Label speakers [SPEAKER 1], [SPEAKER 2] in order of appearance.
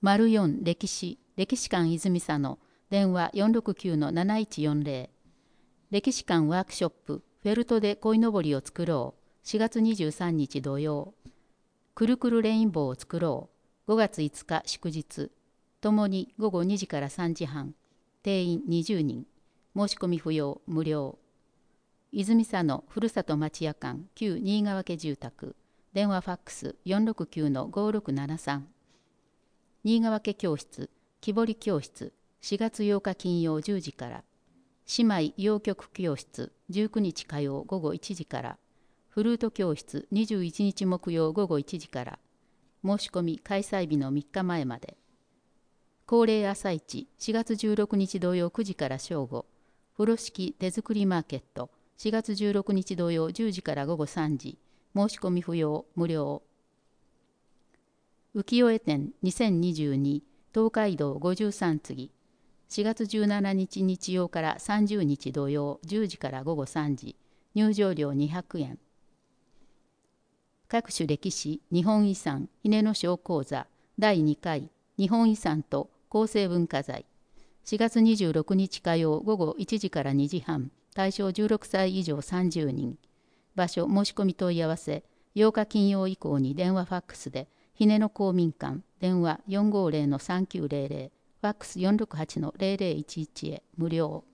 [SPEAKER 1] 04歴史館泉佐野電話469-7140歴史館ワークショップフェルトで鯉のぼりを作ろう4月23日土曜くるくるレインボーを作ろう5月5日祝日ともに午後2時から3時半定員20人申し込み不要無料泉佐野ふるさと町屋館旧新川家住宅電話ファックス469-5673新川家教室木彫り教室4月8日金曜10時から姉妹洋曲教室19日火曜午後1時からフルート教室21日木曜午後1時から申し込み開催日の3日前まで恒例朝市4月16日土曜9時から正午風呂敷手作りマーケット4月16日土曜10時から午後3時申し込み不要無料浮世絵展2022東海道53次4月17日日曜から30日土曜10時から午後3時入場料200円各種歴史日本遺産ひねの章講座第2回日本遺産と構成文化財4月26日火曜午後1時から2時半対象16歳以上30人場所申し込み問い合わせ8日金曜以降に電話ファックスでひねの公民館電話450-3900ファックス468-0011へ無料